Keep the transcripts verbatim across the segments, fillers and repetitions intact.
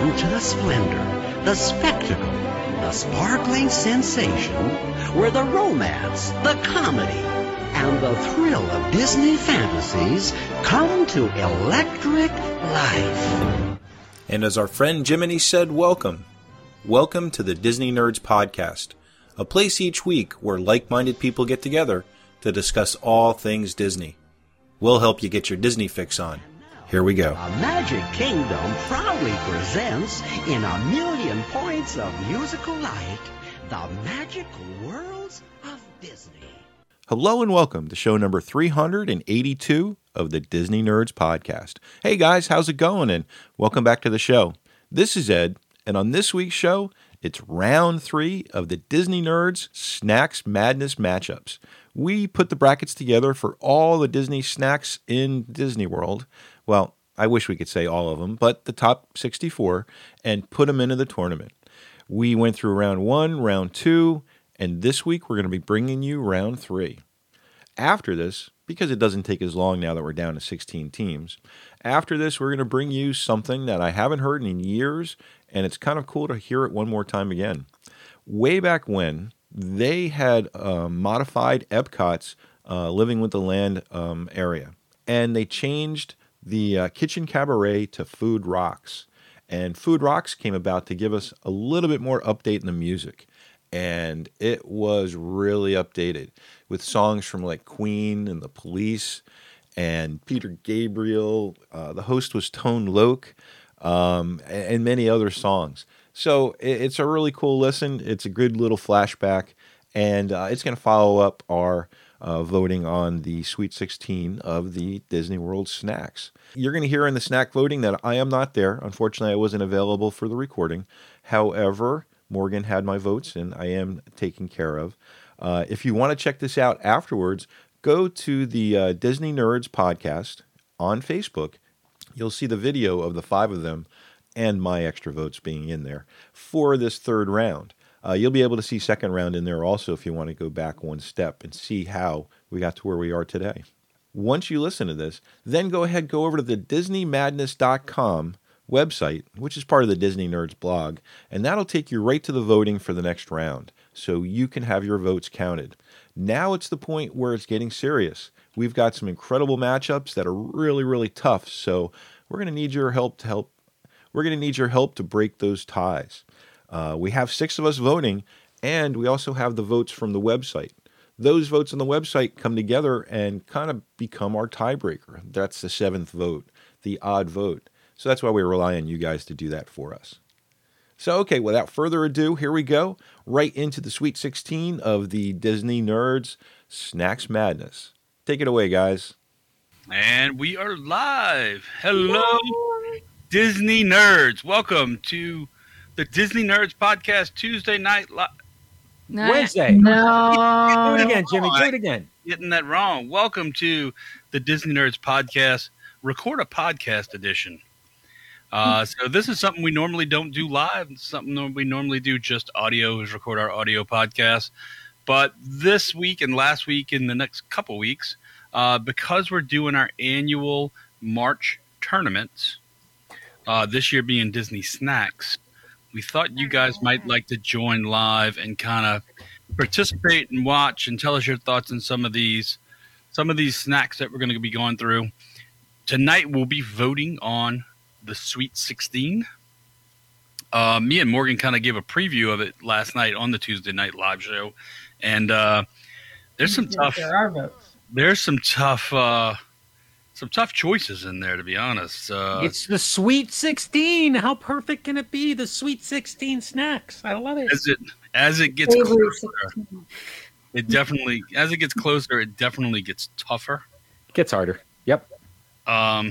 Welcome to the splendor, the spectacle, the sparkling sensation, where the romance, the comedy, and the thrill of Disney fantasies come to electric life. And as our friend Jiminy said, welcome. Welcome to the Disney Nerds Podcast, a place each week where like-minded people get together to discuss all things Disney. We'll help you get your Disney fix on. Here we go. A Magic Kingdom proudly presents, in a million points of musical light, the magic worlds of Disney. Hello and welcome to show number three hundred eighty-two of the Disney Nerds Podcast. Hey guys, how's it going? And welcome back to the show. This is Ed, and on this week's show, it's round three of the Disney Nerds Snacks Madness matchups. We put the brackets together for all the Disney snacks in Disney World. Well, I wish we could say all of them, but the top sixty-four, and put them into the tournament. We went through round one, round two, and this week we're going to be bringing you round three. After this, because it doesn't take as long now that we're down to sixteen teams, after this we're going to bring you something that I haven't heard in years, and it's kind of cool to hear it one more time again. Way back when, they had uh, modified Epcot's uh, Living with the Land um, area, and they changed the uh, Kitchen Cabaret to Food Rocks. And Food Rocks came about to give us a little bit more update in the music. And it was really updated with songs from like Queen and The Police and Peter Gabriel. Uh, the host was Tone Loc, um, and many other songs. So it's a really cool listen. It's a good little flashback, and uh, it's going to follow up our uh, voting on the Sweet sixteen of the Disney World snacks. You're going to hear in the snack voting that I am not there. Unfortunately, I wasn't available for the recording. However, Morgan had my votes, and I am taken care of. Uh, if you want to check this out afterwards, go to the uh, Disney Nerds Podcast on Facebook. You'll see the video of the five of them and my extra votes being in there for this third round. Uh, you'll be able to see second round in there also if you want to go back one step and see how we got to where we are today. Once you listen to this, then go ahead, go over to the Disney Madness dot com website, which is part of the Disney Nerds blog, and that'll take you right to the voting for the next round, so you can have your votes counted. Now it's the point where it's getting serious. We've got some incredible matchups that are really, really tough, so we're going to need your help to help. We're going to need your help to break those ties. Uh, we have six of us voting, and we also have the votes from the website. Those votes on the website come together and kind of become our tiebreaker. That's the seventh vote, the odd vote. So that's why we rely on you guys to do that for us. So, okay, without further ado, here we go, right into the Sweet sixteen of the Disney Nerds Snacks Madness. Take it away, guys. And we are live. Hello, Disney Nerds. Welcome to the Disney Nerds Podcast Tuesday night live. Wednesday. No. Do it again, Jimmy. Do it again. Getting that wrong. Welcome to the Disney Nerds Podcast, Record a Podcast edition. Uh, so this is something we normally don't do live. It's something we normally do just audio, is record our audio podcast. But this week and last week and the next couple weeks, uh, because we're doing our annual March tournaments, uh, this year being Disney Snacks, we thought you guys might like to join live and kind of participate and watch and tell us your thoughts on some of these, some of these snacks that we're going to be going through. Tonight we'll be voting on the Sweet sixteen. Uh, me and Morgan kind of gave a preview of it last night on the Tuesday night live show, and uh, there's some tough. There are votes. There's some tough, uh, some tough choices in there, to be honest. Uh, It's the Sweet sixteen. How perfect can it be? The Sweet sixteen snacks. I love it. as it as it gets Favorite closer, sixteen. it definitely as it gets closer, it definitely gets tougher. Gets harder. Yep. Um.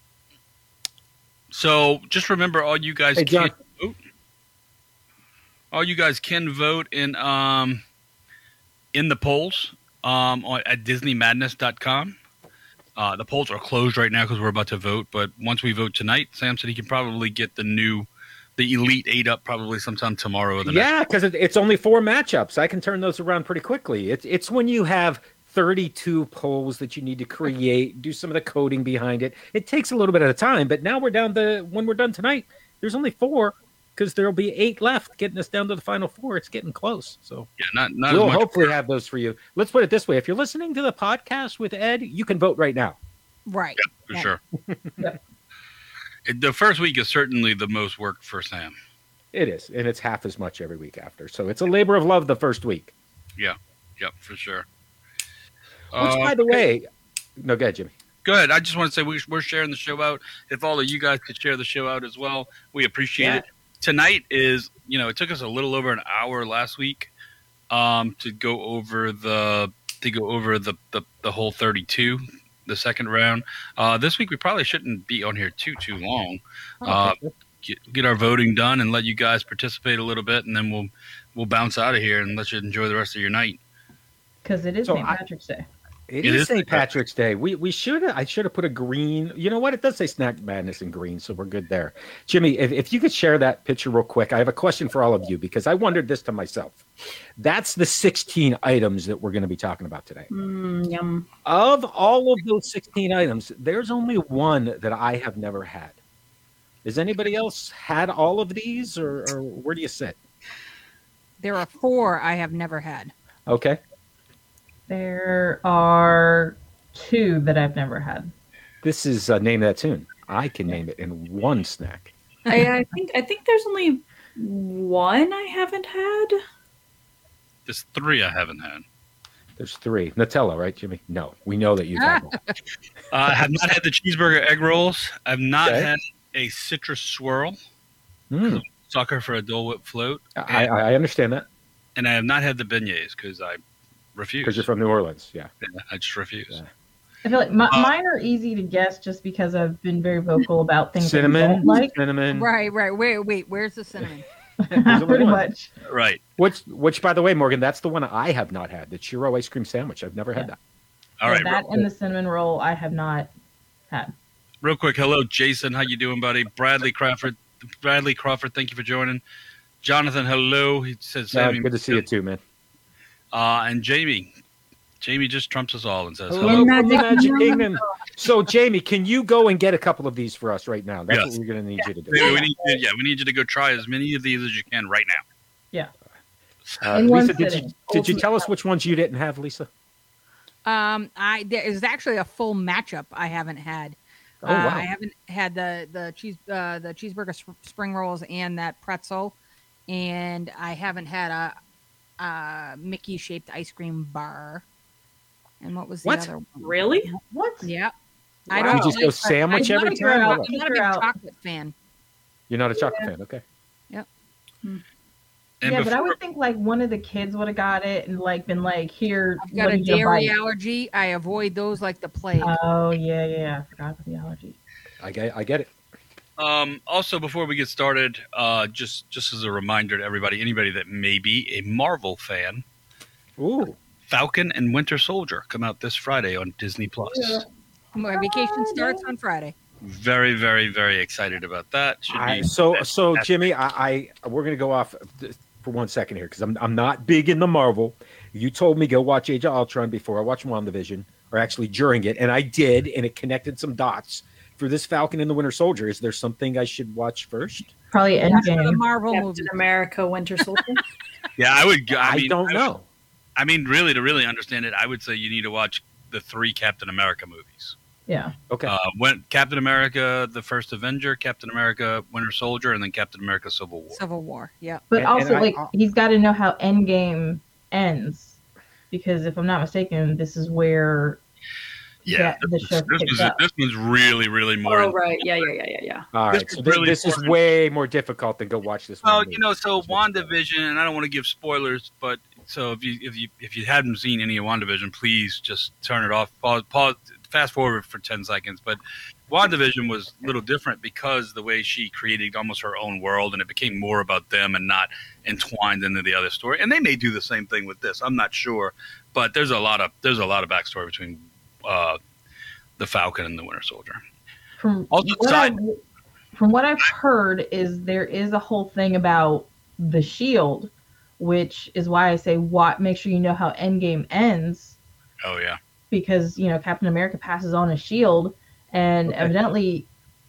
So just remember, all you guys Hey, can John. vote. All you guys can vote in um in the polls um on, at Disney Madness dot com. Uh, the polls are closed right now because we're about to vote. But once we vote tonight, Sam said he can probably get the new, the Elite Eight up probably sometime tomorrow or the next. Yeah, because it, it's only four matchups. I can turn those around pretty quickly. It's it's when you have thirty-two polls that you need to create, do some of the coding behind it. It takes a little bit of time, but now we're down to, when we're done tonight, there's only four because there'll be eight left, getting us down to the final four. It's getting close. So Yeah, not not we'll as much. hopefully have those for you. Let's put it this way: if you're listening to the podcast with Ed, you can vote right now. Right. For Yeah. sure. Yeah. It- the first week is certainly the most work for Sam. It is, and it's half as much every week after. So it's a labor of love the first week. Yep, for sure. Which, Uh, by the way, no, go ahead, Jimmy. Go ahead. I just want to say we, we're sharing the show out. If all of you guys could share the show out as well, we appreciate Yeah. it. Tonight is, you know, it took us a little over an hour last week um, to go over the to go over the the, the whole thirty-two, the second round. Uh, this week we probably shouldn't be on here too too long. Uh, get, get our voting done and let you guys participate a little bit, and then we'll we'll bounce out of here and let you enjoy the rest of your night. Because it is So Saint I- Patrick's Day. It It is is Saint Saint Patrick's Day. We we should I should have put a green. You know what? It does say Snack Madness in green, so we're good there. Jimmy, if, if you could share that picture real quick, I have a question for all of you because I wondered this to myself. That's the sixteen items that we're going to be talking about today. Mm, yum. Of all of those sixteen items, there's only one that I have never had. Has anybody else had all of these, or, or where do you sit? There are four I have never had. Okay. There are two that I've never had. This is uh, Name That Tune. I can name it in one snack. I, I think I think there's only one I haven't had. There's three I haven't had. There's three. Nutella, right, Jimmy? No, we know that you've had one. Uh, I have not had the cheeseburger egg rolls. I've not Okay. had a citrus swirl. Mm, Sucker for a Dole Whip float. I, I I understand that And I have not had the beignets because I refuse. because you're from New Orleans. Yeah. I just refuse. Yeah. I feel like my, Uh, mine are easy to guess just because I've been very vocal about things that I Cinnamon, don't like. cinnamon. Right, right. Wait, wait. Where's the cinnamon? There's only Pretty one. much. Right. Which, which, by the way, Morgan, that's the one I have not had. The churro ice cream sandwich. I've never had that. All Yeah, right. that Real, and the cinnamon roll I have not had. real quick. Hello, Jason. How you doing, buddy? Bradley Crawford. Bradley Crawford. Thank you for joining. Jonathan. Hello. He says, Uh, Sammy. good to see you too, man. Uh, and Jamie. Jamie just trumps us all and says, Hello, hello. from Magic the Magic Kingdom. Kingdom. So, Jamie, can you go and get a couple of these for us right now? That's Yes. what we're going to need you to do. Maybe we need you, yeah, we need you to go try as many of these as you can right now. Uh, In one Lisa, did you, sitting. did you Ultimate tell us which ones you didn't have, Lisa? Um, I there is actually a full matchup I haven't had. Oh, Uh, wow. I haven't had the the cheese uh, the cheeseburger sp- spring rolls and that pretzel, and I haven't had a, a Mickey shaped ice cream bar. And what was the What? other one? Really? What? Yeah, I Wow. don't. You just go like- sandwich I'm every not a- time? out. I'm not a big Figure out. chocolate fan. You're not a chocolate fan, okay? And yeah, before, but I would think like one of the kids would have got it and like been like, "Here, I've got what a did you dairy bite?" allergy. I avoid those like the plague. Oh yeah, yeah, yeah. I forgot about the allergy. I get, I get it. Um, also, before we get started, uh, just just as a reminder to everybody, anybody that may be a Marvel fan, Ooh. Falcon and Winter Soldier come out this Friday on Disney Plus. Yeah. My vacation starts on Friday. Very, very, very excited about that. Should I, be so, so fantastic. Jimmy, I, I we're going to go off th- for one second here because I'm, I'm not big in the Marvel. You told me go watch Age of Ultron before I watched WandaVision, or actually during it, and I did, and it connected some dots for this Falcon and the Winter Soldier. Is there something I should watch first? Probably The Endgame. Marvel movie. Captain America, Winter Soldier. Yeah, I would. go- I, I, mean, don't I, know. I mean, really, to really understand it, I would say you need to watch the three Captain America movies. Yeah. Okay. Uh, when Captain America, the First Avenger, Captain America, Winter Soldier, and then Captain America: Civil War. Civil War. Yeah. But And- also, and I- like, I'll- he's got to know how Endgame ends, because if I'm not mistaken, this is where Yeah, that- the this, show this, picks was, up. this one's really, really more. Oh right, yeah, yeah, yeah, yeah, yeah. All this right. is So this, really this is important. way more difficult than go watch this. Well, one you know, so movie. WandaVision, and I don't want to give spoilers, but so if you if you if you hadn't seen any of WandaVision, please just turn it off. Pause, pause fast forward for ten seconds. But WandaVision was a little different because the way she created almost her own world, and it became more about them and not entwined into the other story. And they may do the same thing with this. I'm not sure, but there's a lot of there's a lot of backstory between uh, the Falcon and the Winter Soldier. From Also, what side- I, from what I've heard, is there is a whole thing about the Shield, which is why I say, what make sure you know how Endgame ends, Oh yeah, because you know Captain America passes on a shield, and Okay. evidently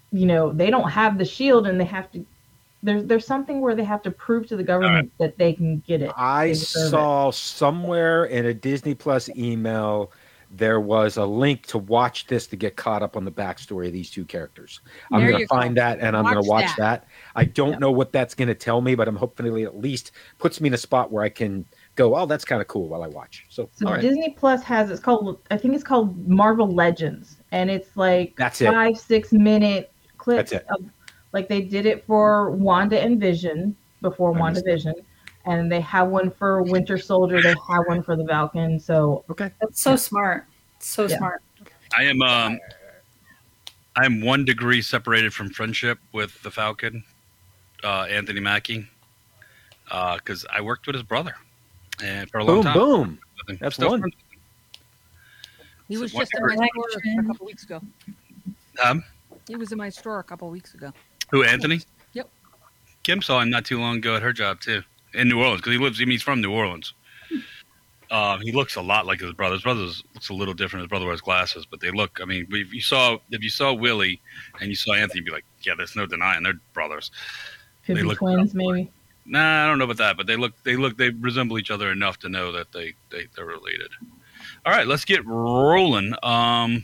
you know, they don't have the shield and they have to. There's there's something where they have to prove to the government that they can get it. I They deserve it. saw somewhere in a Disney Plus email there was a link to watch this to get caught up on the backstory of these two characters. I'm There going to you go. find that and I'm going Watch to watch that. that. I don't Yeah. know what that's going to tell me, but I'm hopefully at least puts me in a spot where I can go, oh, that's kind of cool while I watch. So, So all right. Disney Plus has it's called I think it's called Marvel Legends, and it's like That's it. five six minute clips That's it. of like they did it for Wanda and Vision before I missed WandaVision, and they have one for Winter Soldier. They have one for the Falcon. So Okay. That's so smart. So Yeah. smart. I am um, I am one degree separated from friendship with the Falcon, uh, Anthony Mackie, because I worked with his brother, and for a long Boom, time. boom. with him. That's Still one. friends He was So just in what- my store a couple weeks ago. with him. Um, He was in my store a couple weeks ago. who Anthony? Yep. Kim saw him not too long ago at her job too, in New Orleans, because he lives. I mean, he's from New Orleans. Um, he looks a lot like his brother. His brother looks a little different. His brother wears glasses, but they look. I mean, if you saw if you saw Willie and you saw Anthony, you'd be like, yeah, there's no denying they're brothers. could They be look twins, similar. maybe. Nah, I don't know about that, but they look they look they resemble each other enough to know that they, they they're related. All right, let's get rolling. Um,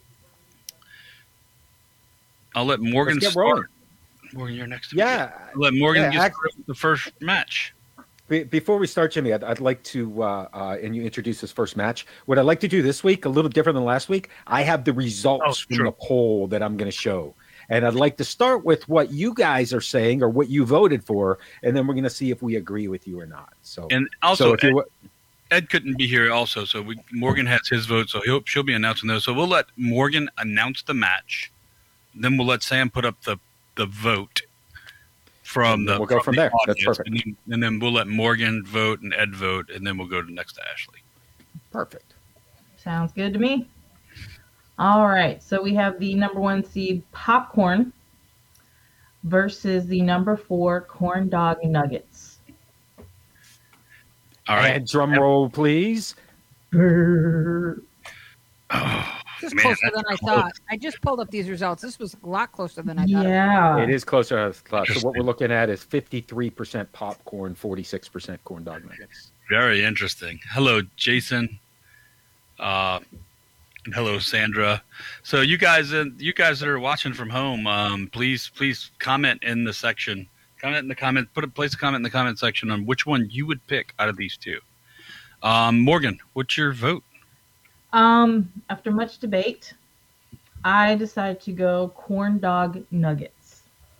I'll let Morgan Let's get start. rolling. Morgan, you're next. To me. Yeah. I'll let Morgan Yeah, get act- started with the first match. Be- Before we start, Jimmy, I'd, I'd like to, uh, uh, and you introduce this first match. What I'd like to do this week, a little different than last week, I have the results Oh, from sure. the poll that I'm going to show. And I'd like to start with what you guys are saying or what you voted for, and then we're going to see if we agree with you or not. So, And so also, if you, Ed, wa- Ed couldn't be here also, so we, Morgan has his vote, so he'll she'll be announcing those. So we'll let Morgan announce the match, then we'll let Sam put up the the vote from And then the. we'll go from the there. That's audience, perfect. And then, and then we'll let Morgan vote and Ed vote, and then we'll go to next to Ashley. perfect. Sounds good to me. All right, so we have the number one seed Popcorn versus the number four Corn Dog Nuggets. All right. And drum roll, please. Brrr. Oh, This is man, closer that's than I close. thought. I just pulled up these results. This was a lot closer than I thought. Yeah. It is closer. to class. So what Interesting. we're looking at is fifty-three percent popcorn, forty-six percent corn dog nuggets. Very interesting. Hello, Jason. Uh, and hello, Sandra. So you guys, uh, you guys that are watching from home, um, please, please comment in the section. Comment in the comment. Put a place a comment in the comment section on which one you would pick out of these two. Um, Morgan, what's your vote? Um, after much debate, I decided to go Corn Dog Nuggets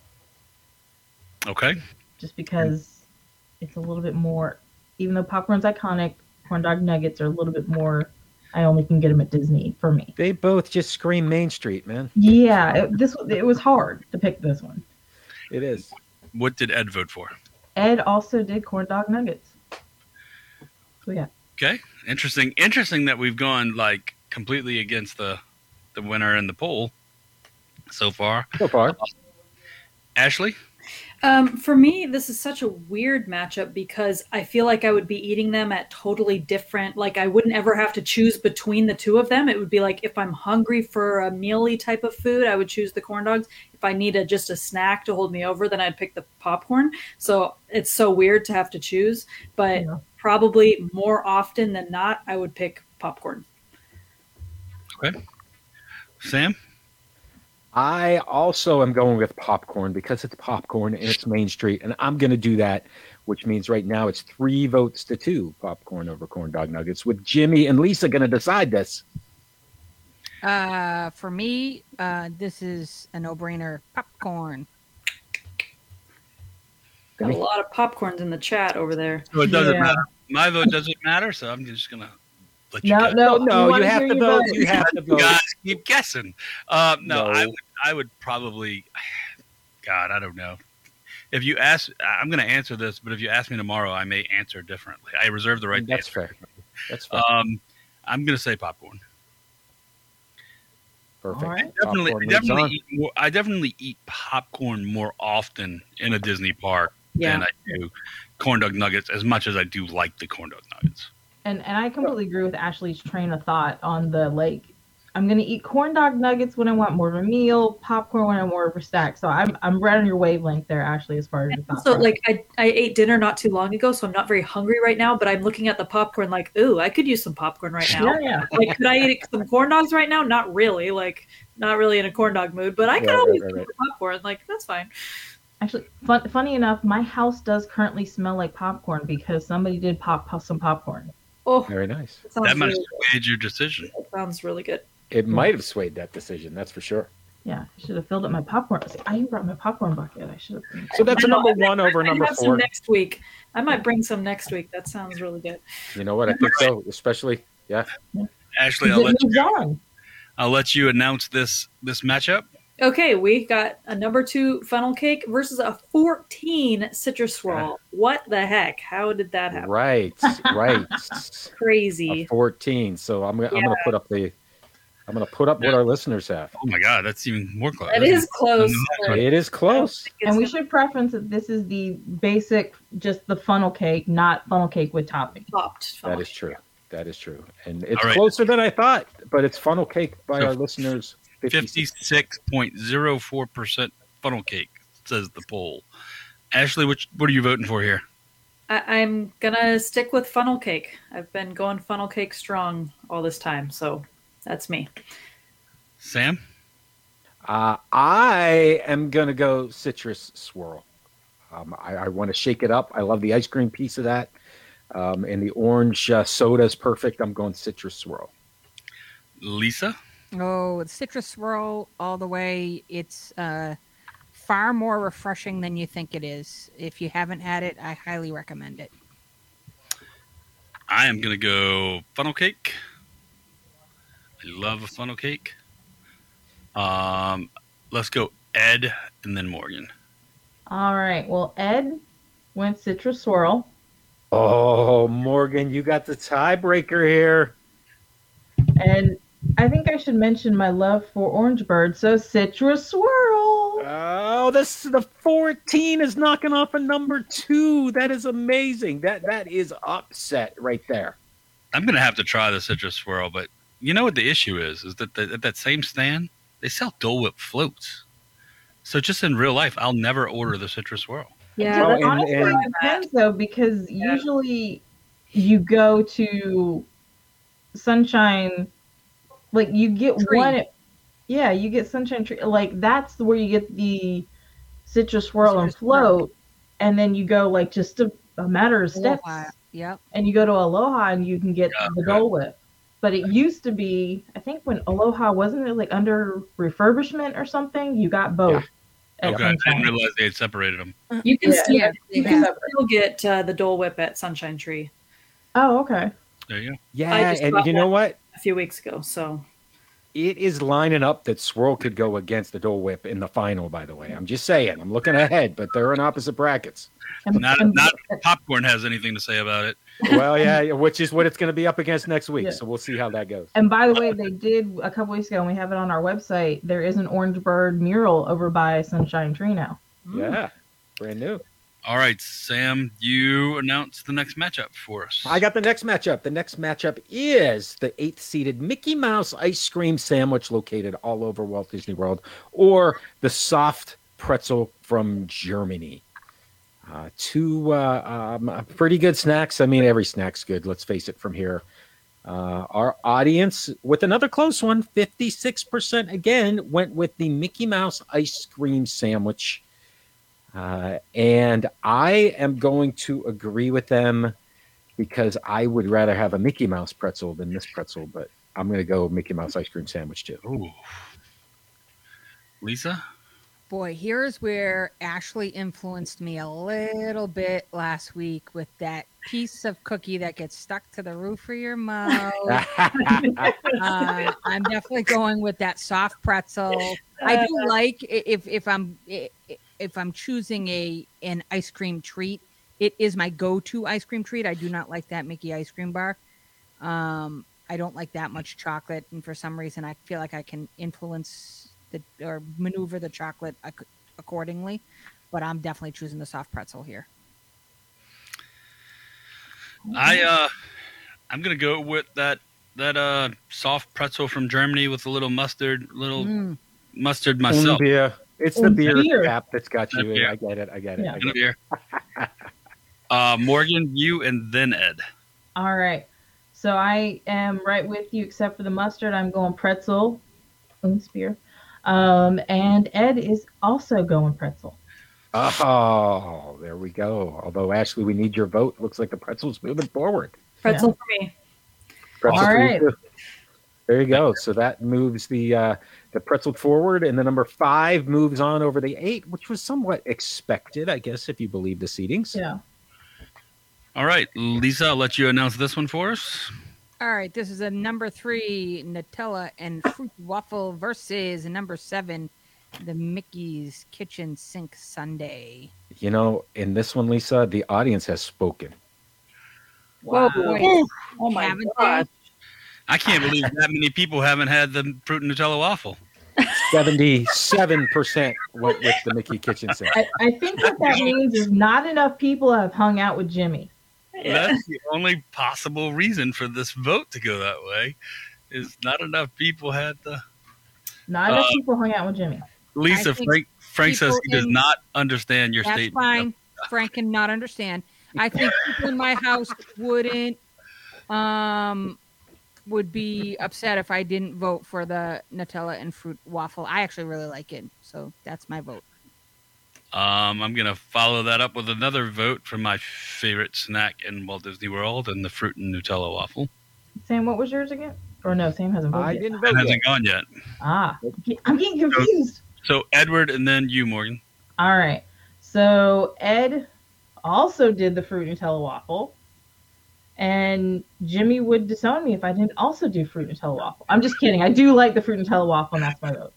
Okay. just because it's a little bit more, even though popcorn's iconic, Corn Dog Nuggets are a little bit more, I only can get them at Disney for me. They both just scream Main Street, man. Yeah, it, this it was hard to pick this one. It is. What did Ed vote for? Ed also did Corn Dog Nuggets. So yeah. Okay. Interesting. Interesting that we've gone like completely against the the winner in the poll so far. So far. Ashley. Um, for me, this is such a weird matchup because I feel like I would be eating them at totally different. Like I wouldn't ever have to choose between the two of them. It would be like if I'm hungry for a mealy type of food, I would choose the corn dogs. If I need a, just a snack to hold me over, then I'd pick the popcorn. So it's so weird to have to choose, but Yeah. probably more often than not, I would pick popcorn. Okay. Sam. I also am going with popcorn because it's popcorn and it's Main Street, and I'm going to do that, which means right now it's three votes to two popcorn over corn dog nuggets, with Jimmy and Lisa going to decide this. Uh, for me, uh, this is a no-brainer. Popcorn. Got a lot of popcorns in the chat over there. So it doesn't Yeah. matter. My vote doesn't matter, so I'm just gonna let you No, guys. no, No, wanna you have hear to your vote. vote? You have to You vote. guys keep guessing. Uh, no, No. I would. I would probably. God, I don't know. If you ask, I'm going to answer this, but if you ask me tomorrow, I may answer differently. I reserve the right to That's answer. fair. That's fair. Um, I'm going to say popcorn. Perfect. all right. Definitely, Popcorn I moves on. definitely, eat more, I definitely eat popcorn more often in a Disney park Yeah. than I do corn dog nuggets. As much as I do like the corn dog nuggets. And and I completely agree with Ashley's train of thought on the like I'm gonna eat corn dog nuggets when I want more of a meal, popcorn when I want more of a snack. So I'm I'm right on your wavelength there, Ashley, as far as your thoughts. So like I, I ate dinner not too long ago, so I'm not very hungry right now, but I'm looking at the popcorn like, ooh, I could use some popcorn right now. Yeah, yeah. Like, could I eat some corn dogs right now? Not really. Like, not really in a corn dog mood, but I could Right, always right, eat right, some popcorn. Like, that's fine. Actually, fun, funny enough, my house does currently smell like popcorn because somebody did pop, pop some popcorn. Oh, Very nice. that sounds That might have really swayed your decision. good. That sounds really good. It might have swayed that decision, that's for sure. Yeah, I should have filled up my popcorn. I, was like, I even brought my popcorn bucket. I should have. So that's a I know, number I one might- over I might number have some four. next week. I might bring some next week. That sounds really good. You know what? I think so, especially, yeah. Ashley, I'll It let moves you. on. I'll let you announce this this matchup. Okay, we got a number two funnel cake versus a fourteen citrus swirl. What the heck? How did that happen? Right, right. Crazy. A fourteen. So I'm, gonna I'm Yeah. going to put up the, I'm going to put up what our listeners have. Oh my God, that's even more close. That is close. but It is close. it's And we not should preference that this is the basic, just the funnel cake, not funnel cake with topping. topped. That is true. That is true. And it's All right. closer than I thought, but it's funnel cake by So our listeners. fifty-six point zero four percent funnel cake, says the poll. Ashley, which what are you voting for here? I, I'm gonna stick with funnel cake. I've been going funnel cake strong all this time, so that's me. Sam? Uh, I am going to go citrus swirl. Um, I, I want to shake it up. I love the ice cream piece of that. Um, and the orange uh, soda is perfect. I'm going citrus swirl. Lisa? Oh, it's citrus swirl all the way. It's uh, far more refreshing than you think it is. If you haven't had it, I highly recommend it. I am going to go funnel cake. I love a funnel cake. Um, let's go Ed and then Morgan. All right. Well, Ed went citrus swirl. Oh, Morgan, you got the tiebreaker here. And I think I should mention my love for Orange Bird. So citrus swirl. Oh, this the fourteen is knocking off a number two. That is amazing. That that is upset right there. I'm going to have to try the citrus swirl, but you know what the issue is? Is that the, at that same stand, they sell Dole Whip floats. So just in real life, I'll never order the citrus swirl. Yeah, Oh, But and- honestly, and- it depends though, because usually you go to Sunshine, like you get Tree. one. Yeah, you get Sunshine Tree. Like that's where you get the citrus swirl and Citrus swirl. float, and then you go like just a, a matter of steps, Aloha. Yep. and you go to Aloha and you can get Yeah, the right. Dole Whip. But it used to be, I think when Aloha wasn't it like under refurbishment or something, you got both. at Okay, I Sunshine. didn't realize they had separated them. you can Yeah. still Yeah, you they can have. still get uh, the Dole Whip at Sunshine Tree Oh, okay. There you go. Yeah, just and bought you know one. what? a few weeks ago. So It is lining up that Swirl could go against the Dole Whip in the final, by the way. I'm just saying. I'm looking ahead, but they're in opposite brackets. And- Not and- not if popcorn has anything to say about it. Well, yeah, which is what it's going to be up against next week. Yeah. So we'll see how that goes. And by the way, they did a couple weeks ago, and we have it on our website. There is an Orange Bird mural over by Sunshine Tree now. Yeah, brand new. All right, Sam, you announce the next matchup for us. I got the next matchup. The next matchup is the eighth seeded Mickey Mouse ice cream sandwich located all over Walt Disney World, or the soft pretzel from Germany. Uh, two uh, um, pretty good snacks. I mean, every snack's good. Let's face it from here. Uh, our audience, with another close one, fifty-six percent again, went with the Mickey Mouse ice cream sandwich. Uh, and I am going to agree with them because I would rather have a Mickey Mouse pretzel than this pretzel, but I'm going to go Mickey Mouse ice cream sandwich too. Ooh. Lisa? Boy, here's where Ashley influenced me a little bit last week with that piece of cookie that gets stuck to the roof of your mouth. uh, I'm definitely going with that soft pretzel. I do like i- if if I'm i- if I'm choosing a an ice cream treat, it is my go-to ice cream treat. I do not like that Mickey ice cream bar. Um, I don't like that much chocolate, and for some reason, I feel like I can influence the or maneuver the chocolate ac- accordingly. But I'm definitely choosing the soft pretzel here. I uh I'm gonna go with that that uh soft pretzel from Germany with a little mustard, little Mm. mustard myself. Beer. It's the Und beer Bier. cap that's got The you. beer. I get it. I get it. Yeah. I In get the it. beer. uh, Morgan, you, and then Ed. All right. So I am right with you, except for the mustard. I'm going pretzel. Und Bier. Um, and Ed is also going pretzel. Oh, there we go. Although, Ashley, we need your vote. Looks like the pretzel's moving forward. Pretzel for me. Pretzel All for you right. too. There you go. So that moves the uh, the pretzel forward, and the number five moves on over the eight, which was somewhat expected, I guess, if you believe the seedings. Yeah. All right, Lisa, I'll let you announce this one for us. All right, this is a number three Nutella and fruit waffle versus a number seven, the Mickey's Kitchen Sink Sundae. You know, in this one, Lisa, the audience has spoken. Whoa, Wow. boy. Oh my Haven't god. I can't believe that many people haven't had the fruit and Nutella waffle. seventy-seven percent went with the Mickey Kitchen Sink. I, I think what that means is not enough people have hung out with Jimmy. Yeah. That's the only possible reason for this vote to go that way. Is not enough people had the. Not enough Uh, people hung out with Jimmy. Lisa, I think Frank Frank says people he does in- not understand your That's statement. fine. Frank cannot understand. I think people in my house wouldn't um would be upset if I didn't vote for the Nutella and fruit waffle. I actually really like it, so that's my vote. Um, I'm gonna follow that up with another vote for my favorite snack in Walt Disney World and the fruit and Nutella waffle. Sam, what was yours again? Or no, Sam hasn't voted I yet. didn't It vote yet. hasn't gone yet. Ah, I'm getting confused. So Edward and then you, Morgan. All right. So Ed also did the fruit Nutella waffle. And Jimmy would disown me if I didn't also do fruit Nutella waffle. I'm just kidding. I do like the fruit Nutella waffle, and that's my vote.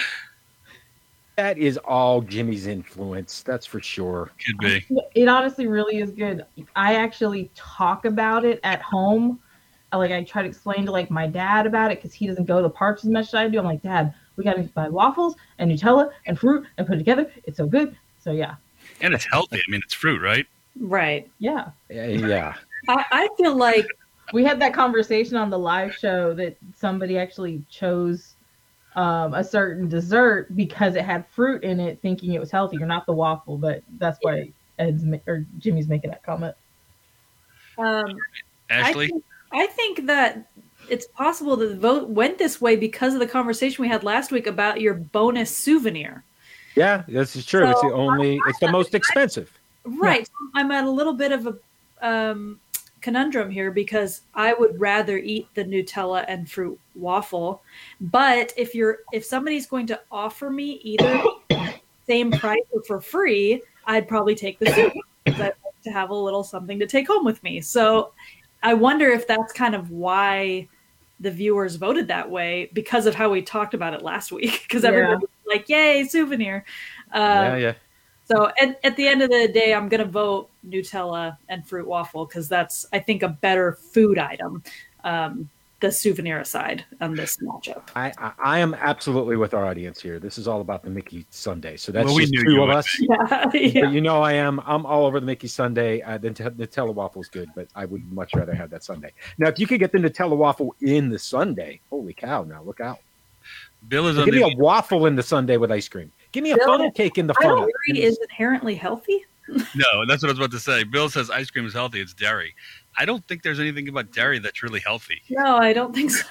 That is all Jimmy's influence. That's for sure. Could be. It honestly really is good. I actually talk about it at home. I, like I try to explain to like my dad about it because he doesn't go to the parks as much as I do. I'm like, Dad, we got to buy waffles and Nutella and fruit and put it together. It's so good. So yeah, And it's healthy. I mean, it's fruit, right? Right. yeah. Yeah, yeah. I, I feel like We had that conversation on the live show that somebody actually chose um, a certain dessert because it had fruit in it, thinking it was healthy, or not the waffle. But that's why Ed's ma- or Jimmy's making that comment. um, Ashley? I think, I think that it's possible that the vote went this way because of the conversation we had last week about your bonus souvenir. Yeah, this is true. it's the So, only, it's the most expensive. Right. So I'm at a little bit of a um, conundrum here because I would rather eat the Nutella and fruit waffle. But if you're if somebody's going to offer me either same price or for free, I'd probably take the soup because I'd like to have a little something to take home with me. So I wonder if that's kind of why the viewers voted that way because of how we talked about it last week. Because Yeah. everybody was like, "Yay, souvenir!" Uh, yeah, yeah. So at, at the end of the day, I'm going to vote Nutella and fruit waffle because that's, I think, a better food item, um, the souvenir aside on this matchup. I, I I am absolutely with our audience here. This is all about the Mickey Sunday. So that's Well, we just knew two you of would us. Yeah, yeah. But you know I am. I'm all over the Mickey Sunday. Uh, the Nut- Nutella waffle's good, but I would much rather have that Sunday. Now, if you could get the Nutella waffle in the Sunday, holy cow! Now look out. Bill is on Give me the a waffle in the Sunday with ice cream. Give me a Bill, funnel cake in the I funnel. don't worry is inherently healthy. No, that's what I was about to say. Bill says ice cream is healthy. It's dairy. I don't think there's anything about dairy that's really healthy. No, I don't think so.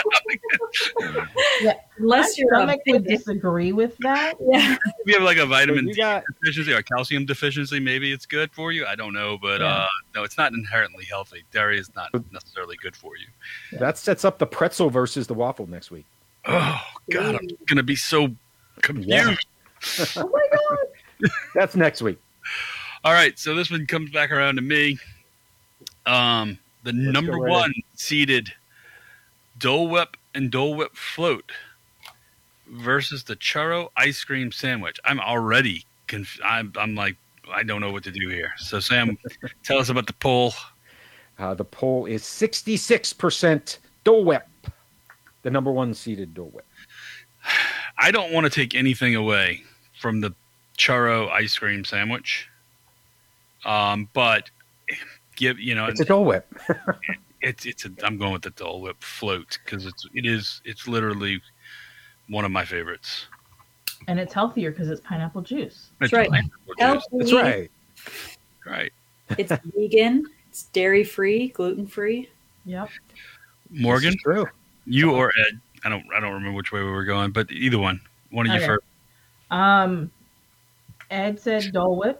Yeah. Unless you're a Stomach would disagree with that. yeah. If you have like a So vitamin you D got deficiency or calcium deficiency, maybe it's good for you. I don't know, but Yeah. uh, no, it's not inherently healthy. Dairy is not necessarily good for you. that sets up the pretzel versus the waffle next week. Oh God, I'm gonna be so confused. Yeah. Oh my god. That's next week. All right, so this one comes back around to me. Um, the Let's number go right one seeded Dole Whip and Dole Whip float versus the churro ice cream sandwich. I'm already conf- I'm, I'm like I don't know what to do here. So Sam, tell us about the poll. Uh, the poll is sixty-six percent Dole Whip, the number one seeded Dole Whip. I don't want to take anything away from the churro ice cream sandwich, um, but give you know It's a Dole Whip. It's it's. A, I'm going with the Dole Whip float because it's it is it's literally one of my favorites. And it's healthier because it's pineapple juice. That's It's right. pineapple juice. Healthy. That's right. Right. It's vegan. It's dairy free, gluten free. Yep. Morgan, This is true. you or Ed? I don't I don't remember which way we were going, but either one. One of you Okay. first. Um, Ed said Dole Whip,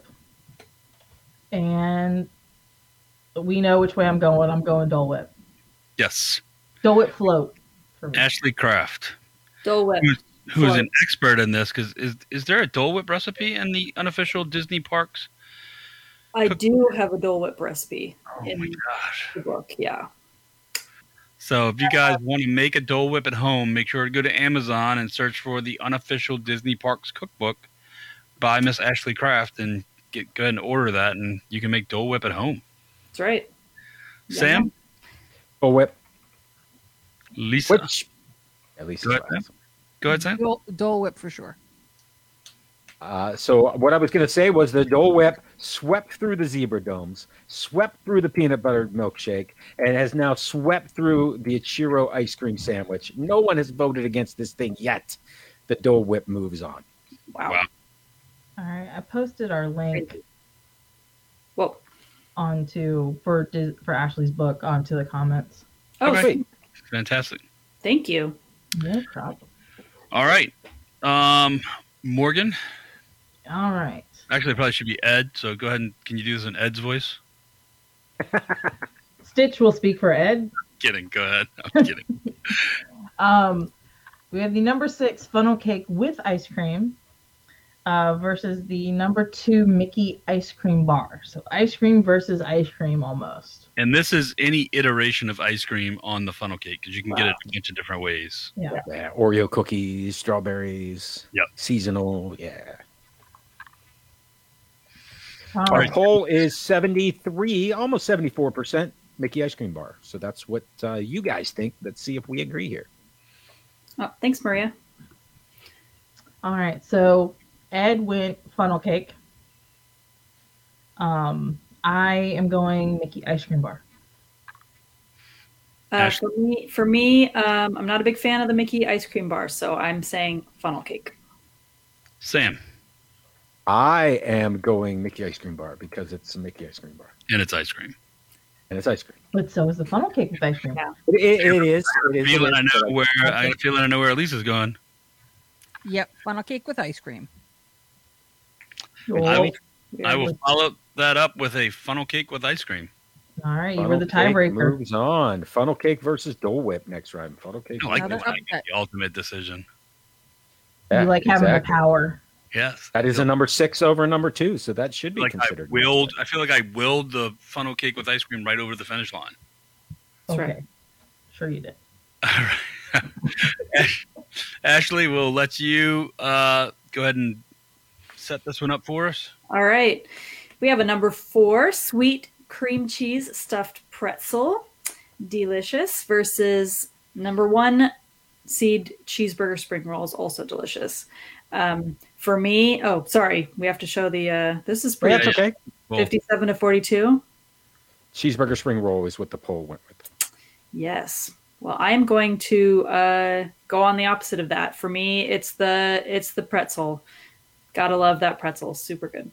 and we know which way I'm going. I'm going Dole Whip. Yes. Dole Whip float for me. Ashley Kraft, Dole Whip. who's, who's Float. an expert in this, because is is there a Dole Whip recipe in the unofficial Disney parks? I do have a Dole Whip recipe Oh in my gosh! the book. Yeah. So if you guys want to make a Dole Whip at home, make sure to go to Amazon and search for the unofficial Disney Parks cookbook by Miss Ashley Kraft and get go ahead and order that, and you can make Dole Whip at home. That's right. Sam, Dole Whip. Lisa, Which, at least Go it's ahead, right. go ahead, Sam. Dole, Dole Whip for sure. Uh, so what I was going to say was the Dole Whip swept through the zebra domes, swept through the peanut butter milkshake, and has now swept through the Ichiro ice cream sandwich. No one has voted against this thing yet. The Dole Whip moves on. Wow. Wow. All right, I posted our link Well, onto for Dis- for Ashley's book onto the comments. oh, Okay. sweet. Fantastic. Thank you. No problem. All right, um, Morgan. All right. Actually, it probably should be Ed. So go ahead and can you do this in Ed's voice? Stitch will speak for Ed. Kidding. Go ahead. I'm kidding. Um, we have the number six funnel cake with ice cream uh, versus the number two Mickey ice cream bar. So ice cream versus ice cream almost. And this is any iteration of ice cream on the funnel cake because you can get it a bunch of different ways. Yeah. Yeah, Oreo cookies, strawberries, Yep. seasonal. Yeah. Um, Our right. poll is seventy-three, almost seventy-four percent Mickey ice cream bar. So that's what uh, you guys think. Let's see if we agree here. Oh, thanks, Maria. All right. So Ed went funnel cake. Um, I am going Mickey ice cream bar. Uh, Ash- for me, for me, um, I'm not a big fan of the Mickey ice cream bar, so I'm saying funnel cake. Sam, I am going Mickey ice cream bar because it's a Mickey ice cream bar. and it's ice cream. And it's ice cream. But so is the funnel cake with ice cream. Yeah. It, it, it is. It is. Feeling it I is, know but where I got a feeling I know where Elisa's going. Yep, funnel cake with ice cream. I Well, will, I will follow that up with a funnel cake with ice cream. all right. You Funnel were the cake tiebreaker. Moves on. Funnel cake versus Dole Whip next round. Funnel cake. I like Another the, upset. the ultimate decision. Yeah, You like having exactly. the power. Yes. That is a number six over a number two, so that should be like I considered. willed. I feel like I willed the funnel cake with ice cream right over the finish line. That's Okay. right. Sure you did. All right. Ash- Ashley, we'll let you uh, go ahead and set this one up for us. All right. We have a number four sweet cream cheese stuffed pretzel. Delicious versus number one seed cheeseburger spring rolls. Also delicious. Um, for me, oh, sorry. We have to show the, uh, this is Well, pretty that's okay. Well, fifty-seven to forty-two. Cheeseburger spring roll is what the poll went with. Yes. Well, I am going to uh, go on the opposite of that. For me, it's the it's the pretzel. Gotta love that pretzel. Super good.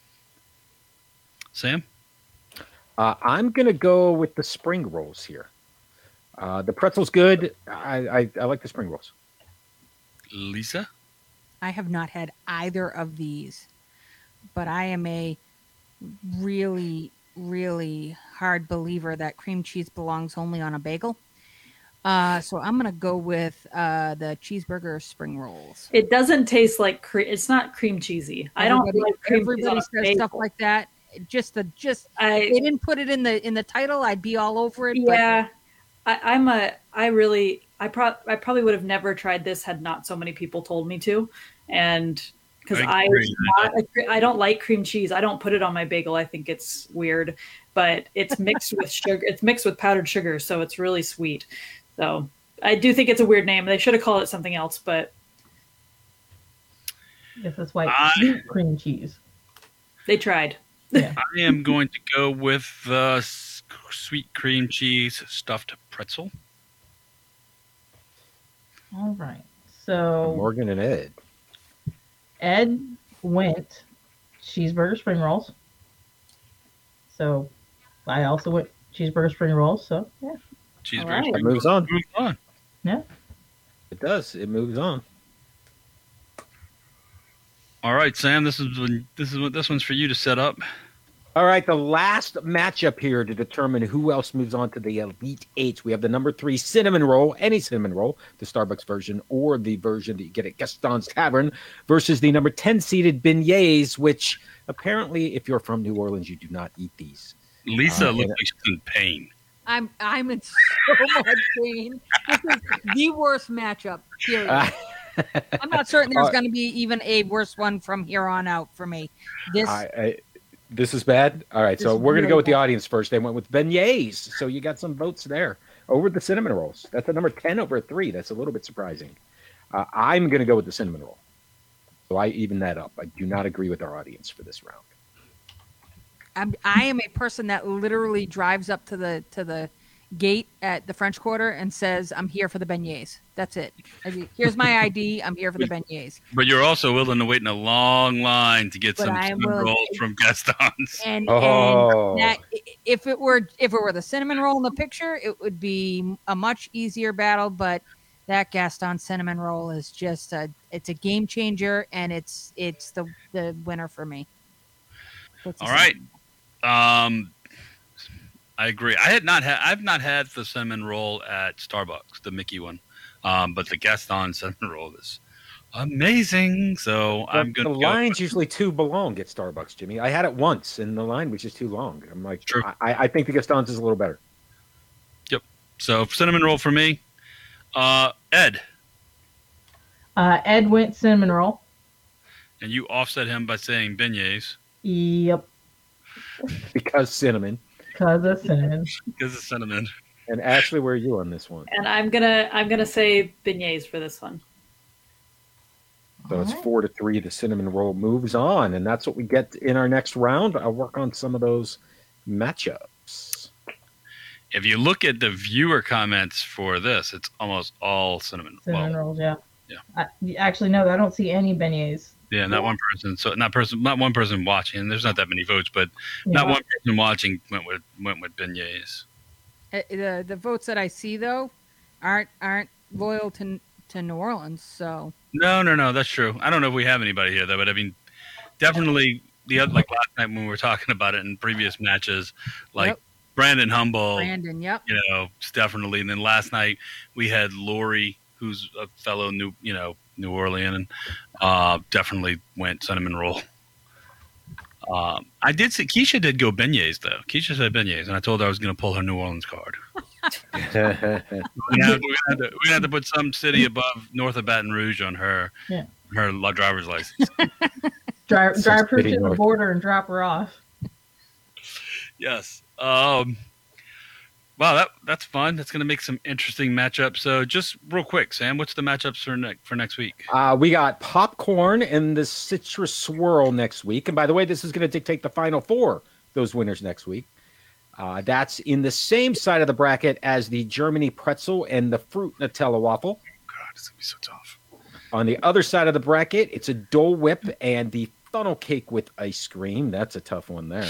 Sam? Uh, I'm going to go with the spring rolls here. Uh, the pretzel's good. I, I, I like the spring rolls. Lisa? I have not had either of these, but I am a really, really hard believer that cream cheese belongs only on a bagel. Uh, so I'm gonna go with uh, the cheeseburger spring rolls. It doesn't taste like cream. It's not cream cheesy. I don't Everybody- like cream cheese Everybody on a says stuff bagel. like that. Just the just I they didn't put it in the in the title. I'd be all over it. yeah. I, I'm a. I really. I pro- I probably would have never tried this had not so many people told me to, and because I I agree. not a cre- I don't like cream cheese. I don't put it on my bagel. I think it's weird, but it's mixed with sugar. It's mixed with powdered sugar, so it's really sweet. So I do think it's a weird name. They should have called it something else, but I guess that's why I- it's sweet cream cheese. they tried. I am going to go with the s- sweet cream cheese stuffed pretzel. All right. So Morgan and Ed. Ed went cheeseburger spring rolls. So I also went cheeseburger spring rolls. So yeah, Cheeseburger. All right. It moves on. Move on. yeah. It does. It moves on. All right, Sam. This is when, this is what this one's for you to set up. All right, the last matchup here to determine who else moves on to the Elite Eight. We have the number three cinnamon roll, any cinnamon roll, the Starbucks version or the version that you get at Gaston's Tavern, versus the number ten seeded beignets, which apparently, if you're from New Orleans, you do not eat these. Lisa Uh, looks and- like she's in pain. I'm I'm in so much pain. This is the worst matchup. Period. Uh, I'm not certain there's uh, going to be even a worse one from here on out for me. This I, I, this is bad. All right, This so is we're going to really go with the bad. audience first. They went with beignets, so you got some votes there over the cinnamon rolls. That's a number ten over three. That's a little bit surprising. Uh, I'm going to go with the cinnamon roll, so I even that up. I do not agree with our audience for this round. I'm, I am a person that literally drives up to the to the gate at the French Quarter and says, "I'm here for the beignets." That's it. I mean, here's my I D. I'm here for the beignets. But you're also willing to wait in a long line to get But some I am cinnamon willing rolls to- from Gaston's. And, Oh. and that if it were if it were the cinnamon roll in the picture, it would be a much easier battle. But that Gaston cinnamon roll is just a it's a game changer, and it's it's the the winner for me. What's the All right. Um, I agree. I had not had. I've not had the cinnamon roll at Starbucks, the Mickey one, um, but the Gaston cinnamon roll is amazing. So I'm the going to line's usually too long at Starbucks, Jimmy. I had it once, and the line was just too long. I'm like, True. I, I think the Gaston's is a little better. So cinnamon roll for me. Uh, Ed, Uh, Ed went cinnamon roll. and you offset him by saying beignets Yep, Because cinnamon. because of cinnamon. because of cinnamon. And Ashley, where are you on this one? And I'm gonna I'm gonna say beignets for this one. So it's Alright. four to three. The cinnamon roll moves on, and that's what we get in our next round. I'll work on some of those matchups. If you look at the viewer comments for this, it's almost all cinnamon. Cinnamon Well, rolls, yeah. Yeah. I, actually, no, I don't see any beignets. yeah, not one person. So not person, not one person watching. There's not that many votes, but not Yeah. one person watching went with went with beignets. Uh, the the votes that I see though aren't aren't loyal to to New Orleans. So No, no, no, that's true. I don't know if we have anybody here though, but I mean, definitely the other like last night when we were talking about it in previous matches, like Yep. Brandon Humble, Brandon, yep. you know, it's definitely. And then last night we had Lori, who's a fellow New, you know, New Orleans, and uh, definitely went cinnamon roll. Um, I did see Keisha did go beignets though. Keisha said beignets, and I told her I was going to pull her New Orleans card. We're gonna, have to, we're, gonna have to, we're gonna have to put some city above north of Baton Rouge on her Yeah. her li- driver's license. Drive, So drive her pretty to the north. border and drop her off. Yes. Um, wow, that that's fun. That's going to make some interesting matchups. So, just real quick, Sam, what's the matchups for next for next week? Uh, we got popcorn and the citrus swirl next week. And by the way, this is going to dictate the final four, those winners next week. Uh, that's in the same side of the bracket as the Germany pretzel and the fruit Nutella waffle. God, it's gonna be so tough. On the other side of the bracket, it's a Dole Whip and the funnel cake with ice cream. That's a tough one there.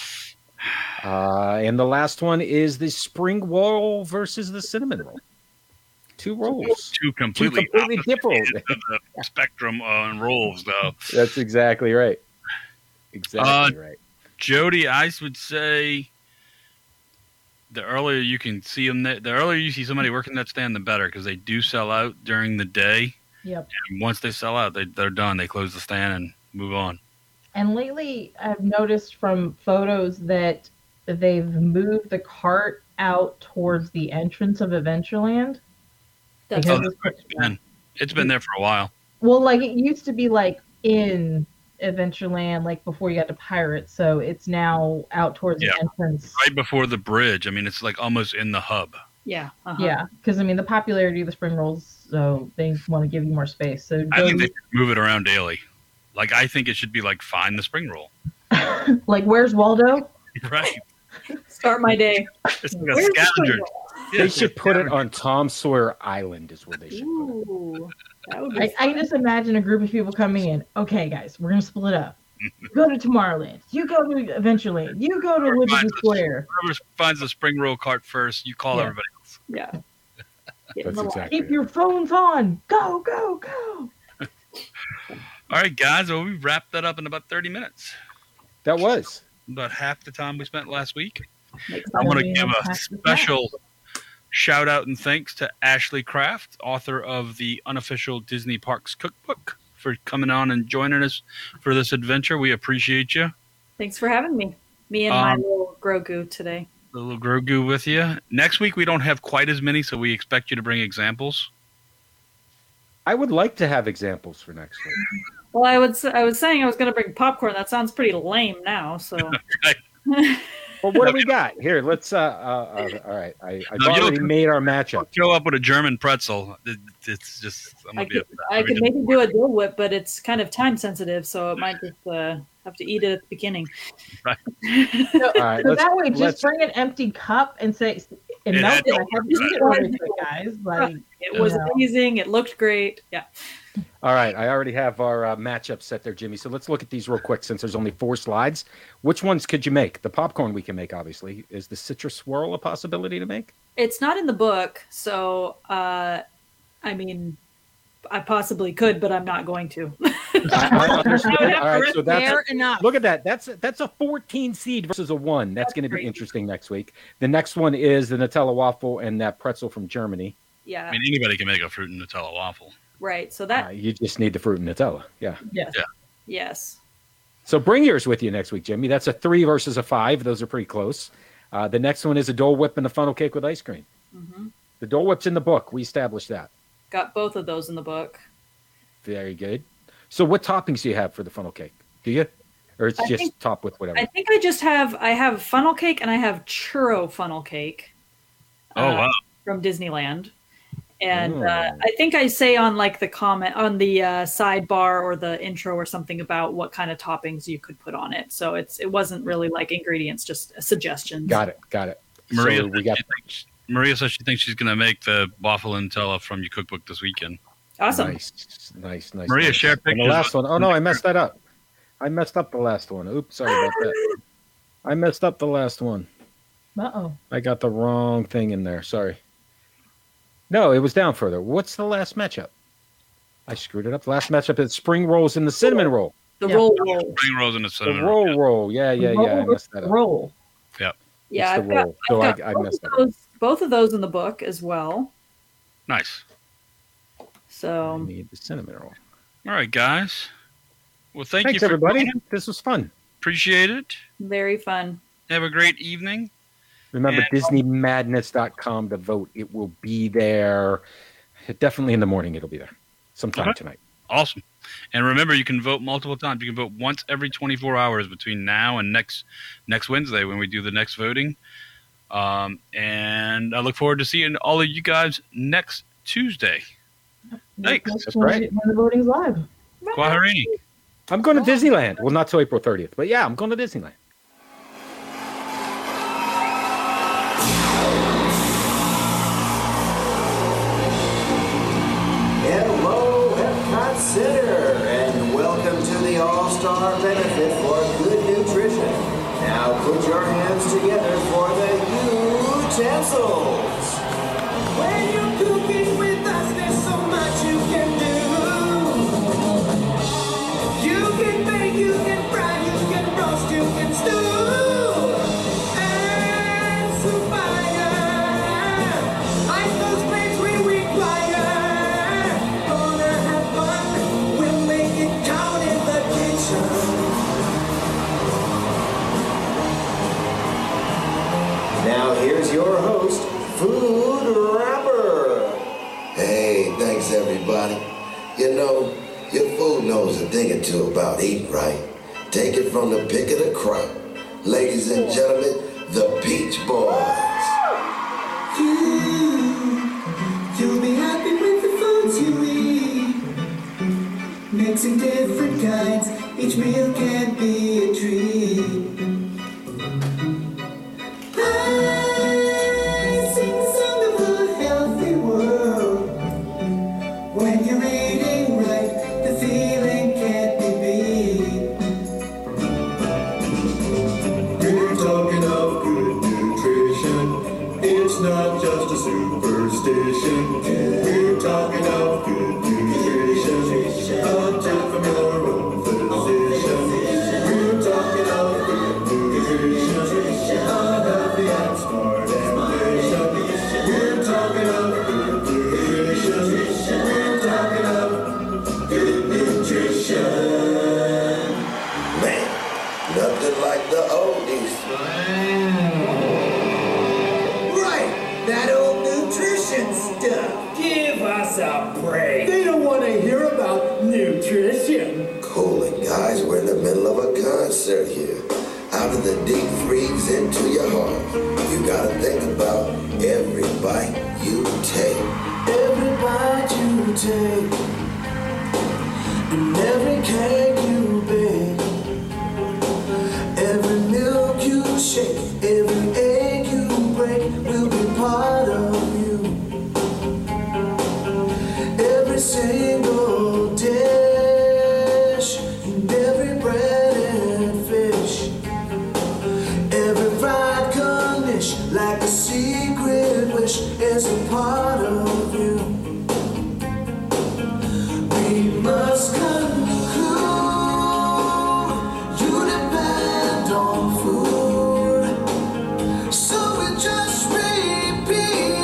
Uh, and the last one is the spring roll versus the cinnamon roll. Two rolls. Two completely, completely opposite different. ends of the spectrum on rolls, though. That's exactly right. Exactly Uh, right. Jody, I would say the earlier you can see them, the earlier you see somebody working that stand, the better, because they do sell out during the day. Yep. And once they sell out, they, they're done. They close the stand and move on. And lately, I've noticed from photos that they've moved the cart out towards the entrance of Adventureland. That's Because Oh, it's- It's been, it's been there for a while. well, like it used to be like in Adventureland, like before you got to Pirates. So it's now out towards Yeah. the entrance. Right before the bridge. I mean, it's like almost in the hub. yeah. Uh-huh. Yeah, because I mean the popularity of the spring rolls, so they want to give you more space. So I think they Jody- should move it around daily. Like, I think it should be like, find the spring roll. like, where's Waldo? Right. Start my day. It's like a Where's the scavenger. spring roll? Yeah, They should put it on Tom Sawyer Island. Is where they should put it. Ooh, that would be I, I can just imagine a group of people coming in. Okay, guys, we're gonna split up. You go to Tomorrowland. You go to Adventureland. You go to Whoever Liberty finds the- Square. Whoever finds the spring roll cart first, you call Yeah. everybody else. yeah. Get in That's the line. exactly Keep it. your phones on. Go, go, go. All right, guys. Well, we wrapped that up in about thirty minutes. That was. About half the time we spent last week. Makes I want to Saturday give and a Tax the special shout out and thanks to Ashley Kraft, author of the unofficial Disney Parks Cookbook, for coming on and joining us for this adventure. We appreciate you. Thanks for having me. Me and my Um, little Grogu today. The little Grogu with you. Next week we don't have quite as many, so we expect you to bring examples. I would like to have examples for next week. Well, I was I was saying I was going to bring popcorn. That sounds pretty lame now. So Right. Well, what do we got here? Let's. Uh, uh, uh all right, I, I've No, you already don't- made our matchup. Show up with a German pretzel. It, it's just. I'm I gonna be could upset. I could maybe do a Dole Whip, but it's kind of time sensitive, so it might just uh, have to eat it at the beginning. So, All right, so let's- that way, let's- just bring an empty cup and say, and It melt had it. I no have to eat it really quick, guys. Like, It was Yeah. amazing. It looked great. Yeah. All right, I already have our uh, matchup set there, Jimmy. So let's look at these real quick since there's only four slides. Which ones could you make? The popcorn we can make, obviously. Is the citrus swirl a possibility to make? It's not in the book, so uh, I mean, I possibly could, but I'm not going to. I, I understood. I would have All right, to so that's fair enough. look at that. That's that's a fourteen seed versus a one. That's, That's going to be crazy. interesting next week. The next one is the Nutella waffle and that pretzel from Germany. Yeah. I mean, anybody can make a fruit and Nutella waffle. Right. So that Uh, you just need the fruit and Nutella. Yeah. yes. Yeah. yes. So bring yours with you next week, Jimmy. That's a three versus a five. Those are pretty close. Uh, the next one is a Dole Whip and a funnel cake with ice cream. hmm The Dole Whip's in the book. We established that. Got both of those in the book. Very good. So what toppings do you have for the funnel cake? Do you? Or it's I just think- top with whatever? I think I just have I have funnel cake and I have churro funnel cake. Oh, uh, wow. From Disneyland. And uh, Oh. I think I say on like the comment on the uh, sidebar or the intro or something about what kind of toppings you could put on it. So it's it wasn't really like ingredients, just suggestions. Got it. Got it. Maria, So we got she thinks, Maria says she thinks she's going to make the waffle and Nutella from your cookbook this weekend. Awesome. nice, nice, nice. Maria, nice. share And the pictures. last one. Oh no, I messed that up. I messed up the last one. Oops, sorry about that. I messed up the last one. Uh oh. I got the wrong thing in there. Sorry. No, it was down further. What's the last matchup? I screwed it up. The last matchup is spring rolls and the cinnamon roll. The Yeah. roll roll. Spring rolls and a The cinnamon roll roll. roll. Yeah, yeah, yeah. I messed that up. Roll. Yeah, It's I've the got, roll. So I've got I, I both, messed of that up. those, both of those in the book as well. Nice. I So need the cinnamon roll. All right, guys. Well, thank Thanks, you for everybody. joining. This was fun. Appreciate it. very fun. Have a great evening. Remember, And- disney madness dot com to vote. It will be there. Definitely in the morning, it'll be there sometime Okay. tonight. Awesome. And remember, you can vote multiple times. You can vote once every twenty-four hours between now and next next Wednesday when we do the next voting. Um, and I look forward to seeing all of you guys next Tuesday. Thanks. That's That's when, right. when the voting's live. Kwaharini. I'm going to Disneyland. Well, not till April thirtieth, but yeah, I'm going to Disneyland. Hello, Epcot Center, and welcome to the All-Star Benefit for Good Nutrition. Now put your hands together for the utensils. When you're cooking with us, there's so much you can do. You can bake, you can fry, you can roast, you can stew. And fire, ice those plates we require. Gonna have fun, we'll make it count in the kitchen. Now here's your host, Food Rapper. Hey, thanks everybody. You know, your food knows a thing or two about eating right. Take it from the pick of the crop. Ladies and gentlemen, the Peach Boys. You, you'll be happy with the foods you eat. Mixing different kinds, each meal can be a treat. guys, we're in the middle of a concert here. Out of the deep freeze into your heart, you gotta think about every bite you take. Every bite you take, and every cake you bake, every milk you shake, every egg you break will be part of you. Every single dish, and every bread and fish, every fried garnish, like a secret wish, is a part of you. We must conclude, you depend on food, so we just repeat.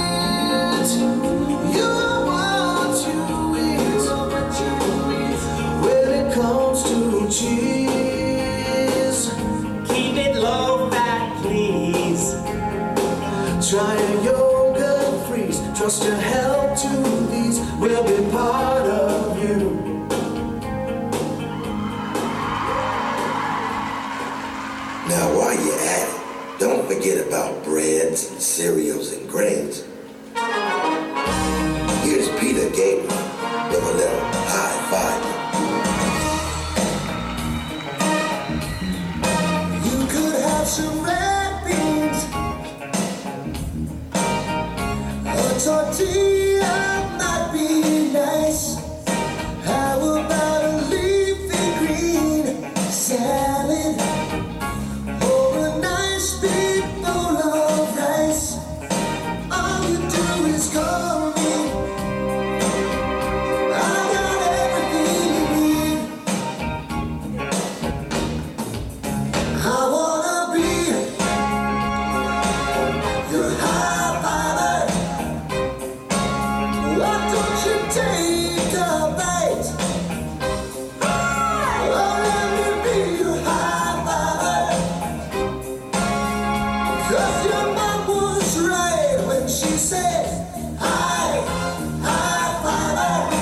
You are what you eat. When it comes to cheese, keep it low fat, please. Try a yogurt freeze. Trust your help to these. Will be part of you. Now while you're at it, don't forget about breads and cereals and grains. Here's Peter Gabriel with a little high five. You could have some red beans, a tortilla might be nice. How about a leafy green salad, or a nice big bowl of rice? All you do is call me. I got everything you need. I wanna be your high fiver. Why don't you take a bite? Oh, let me be your high fiver. 'Cause your mom was right when she said, high, high fiver.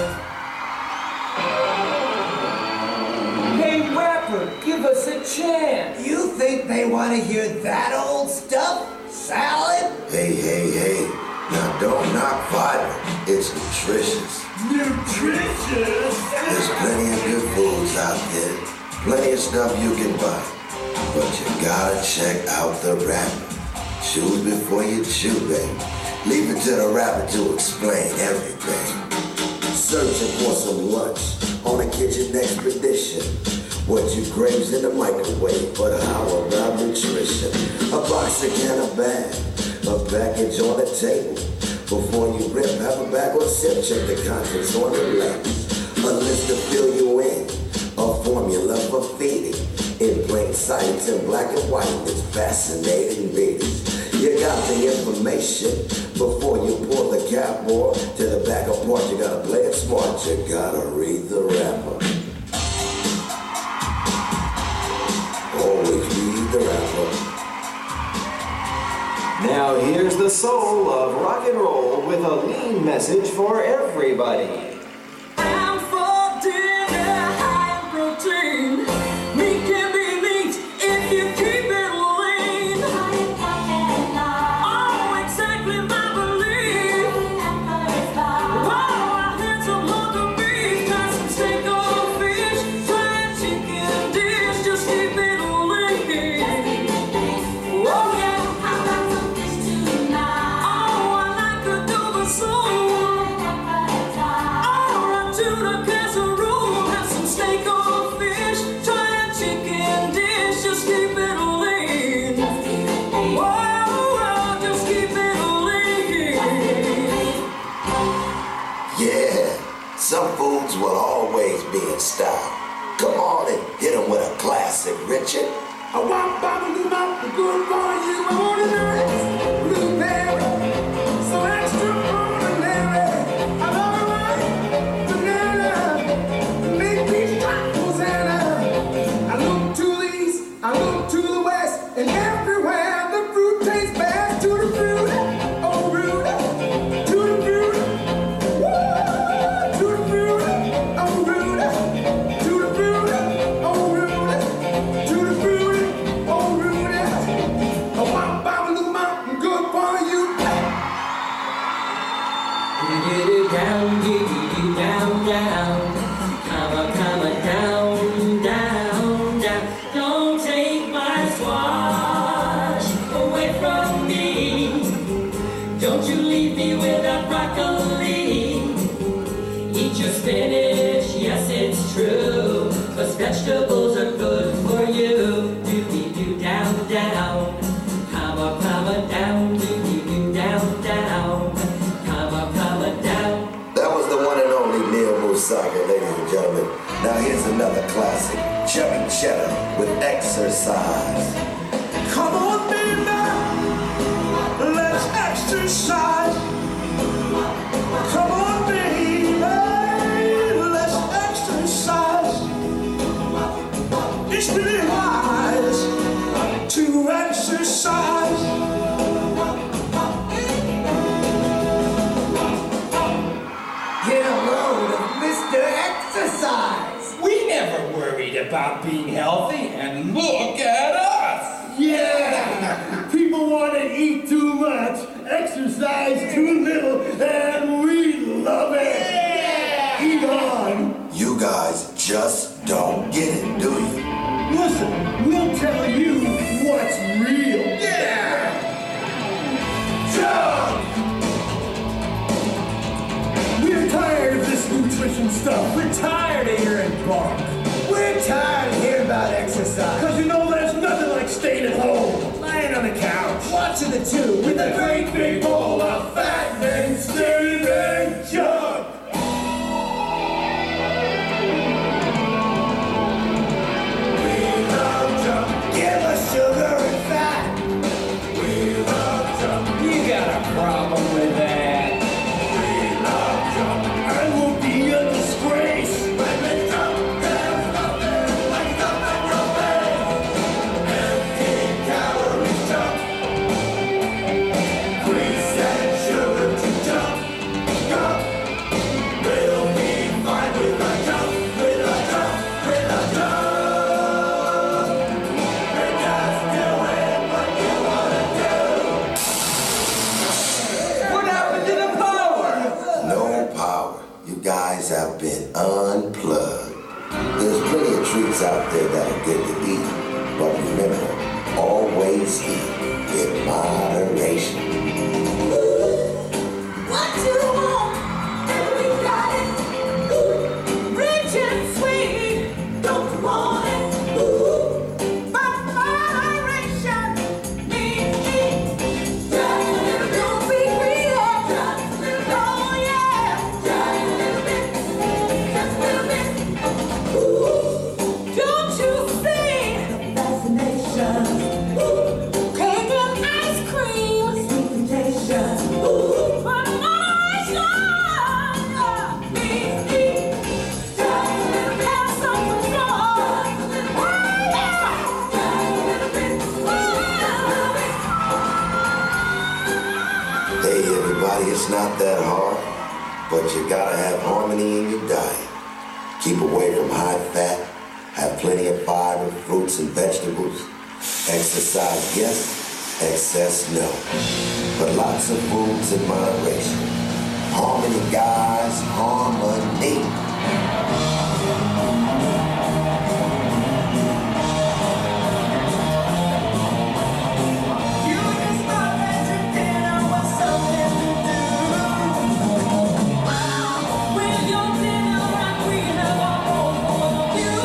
Hey, rapper, give us a chance. You think they want to hear that old stuff? Salad? Hey, hey, hey. Now don't knock fiber. It's nutritious. Nutritious? There's plenty of good foods out there. Plenty of stuff you can buy. But you gotta check out the rapper. Choose before you chew, baby. Leave it to the rapper to explain everything. Searching for some lunch on a kitchen expedition. What you craves in the microwave, but how about nutrition? A box, a can, a bag, a package on the table. Before you rip, have a bag or sip, check the contents on the label. A list to fill you in, a formula for feeding. In plain sight, it's in black and white, it's fascinating reading. You got the information before you pull the cap or to the back apart. You gotta play it smart, you gotta read the rapper. Always read the rapper. Now here's the soul of rock and roll with a lean message for everybody. I'm for dinner, high in protein. Meat can be meat if you keep it lean. Oh, exactly my belief. Wow, I had some hunk of beef, got some steak or fish, fried chicken dish, just keep it lean. Oh yeah. Some foods will always be in style. Come on and hit them with a classic, Richard. I want bottle you mouth, good for you. I want it nice, blueberry, so extraordinary. I love it right, banana, make these tacos and uh, I look to the east, I look to the west, and everywhere the fruit tastes best. To the fruit, oh fruit, to the fruit, woo, to the fruit, oh fruit, to the fruit, oh vegetables are good for you. Do-dee-doo down, down. Come on, come on down. Do-dee-doo down, down. Come on, come on down. That was the one and only Neil Musaka, ladies and gentlemen. Now here's another classic, Chubby Cheddar with Exercise. Come on, baby, let's exercise. Come on, baby, let's exercise. It's really wise to exercise. Get a load of Mister Exercise. We never worried about being healthy, and look at us! Yeah! People want to eat too much, exercise too little, and we love it! Yeah! Eat on! You guys just don't get it, do you? Listen, we'll tell you what's real. Yeah! Jump! We're tired of this nutrition stuff. We're tired of hearing bark. We're tired of hearing about exercise. Cause you know there's nothing like staying at home, lying on the couch, Watching the tube with a great big bowl of fat and steaming junk. We love junk. Give us sugar and fat. We love junk. You got a problem with that? We love junk. I will be a disgrace. When we jump, there's nothing like nothing your face. Empty calories jump. Grease and sugar to jump. Jump. We'll be fine with a jump. With a jump. With a jump. And just do it what you wanna do. What happened to the power? No power. You guys have been unplugged. There's plenty of treats out there that are good to eat, but remember, always eat in moderation. What you want, and we got it. Ooh, rich and sweet, don't you want it? Ooh, but moderation means eat. Just a little, don't be greedy. Just a little, oh yeah. Just a little bit, just a little bit. Ooh, don't you see? Fascination. Ooh, cake and ice cream. Sweet temptation. Ooh, but moderation means eat. Just a little bit, have some control. Oh yeah. Just a little bit, oh yeah. Hey everybody, it's not that hard, but you gotta have harmony in your diet. Keep away from high fat, have plenty of fiber, fruits and vegetables. Exercise, yes, excess, no. But lots of foods in moderation. Harmony, guys, harmony. You just thought that your dinner was something to do. With your dinner and we have our own point of view.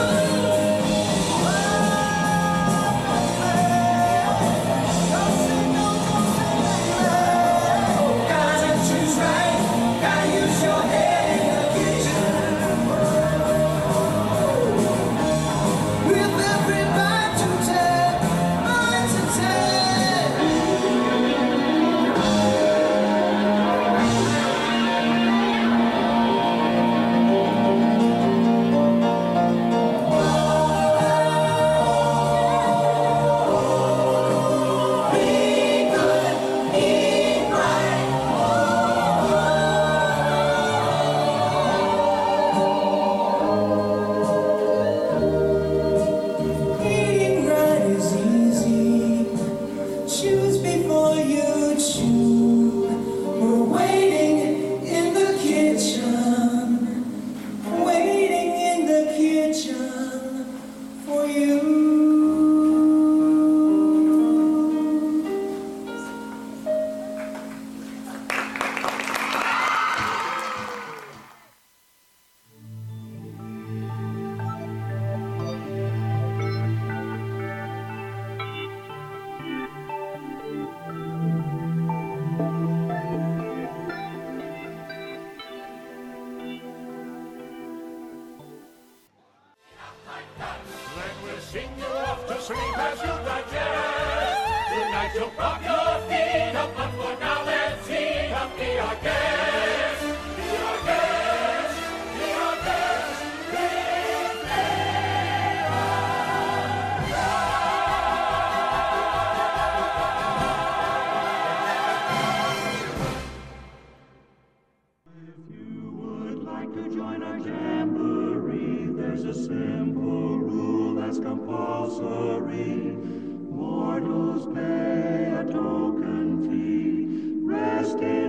Don't say no, don't say maybe. Gotta choose right, gotta use your head in the kitchen. sing you off to sleep as you digest. Tonight you'll prop your feet up, but for now let's see. Come be our guest, be our guest, be our guest. If you would like to join our jamboree, there's a simple rule that's compulsory. Mortals pay a token fee. Rest in